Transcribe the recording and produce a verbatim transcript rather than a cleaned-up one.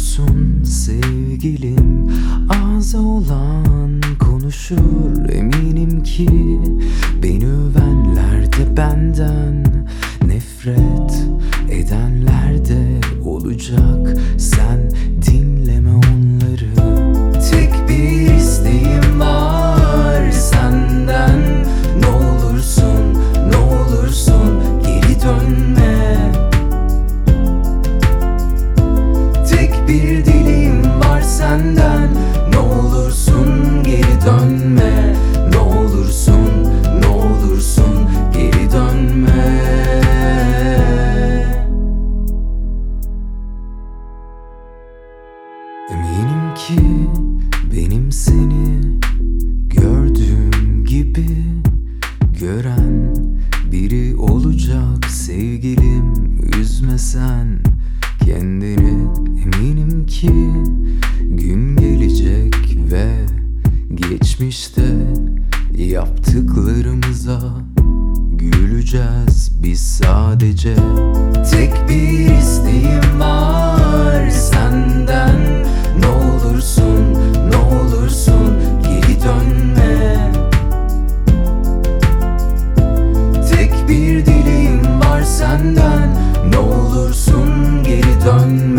olursun sevgilim. Ağza olan konuşur, eminim ki beni övenler de benden nefret edenler de olacak. Sen dinleme onları. Tek bir isteğim var senden. Ne olursun, ne olursun geri dönme. Tek bir dileğim var senden. Ne olursun geri dönme. Ne olursun, ne olursun geri dönme. Eminim ki benim seni gördüğüm gibi gören biri olacak sevgilim. Üzme sen kendini, eminim ki gün gelecek ve geçmişte yaptıklarımıza güleceğiz biz sadece. Tek bir isteğim var senden. Ne olursun, ne olursun geri dönme. Tek bir dileğim var senden. Ne olursun geri dönme.